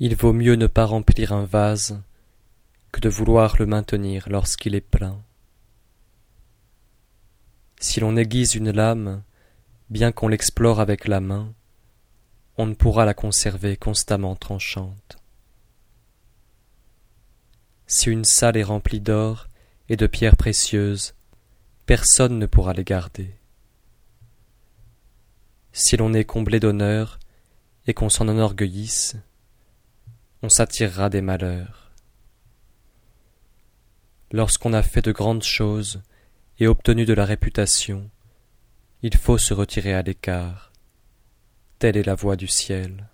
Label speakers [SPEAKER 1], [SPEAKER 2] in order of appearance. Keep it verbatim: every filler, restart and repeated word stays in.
[SPEAKER 1] Il vaut mieux ne pas remplir un vase que de vouloir le maintenir lorsqu'il est plein. Si l'on aiguise une lame, bien qu'on l'explore avec la main, on ne pourra la conserver constamment tranchante. Si une salle est remplie d'or et de pierres précieuses, personne ne pourra les garder. Si l'on est comblé d'honneur et qu'on s'en enorgueillisse, on s'attirera des malheurs. Lorsqu'on a fait de grandes choses et obtenu de la réputation, il faut se retirer à l'écart. Telle est la voie du ciel.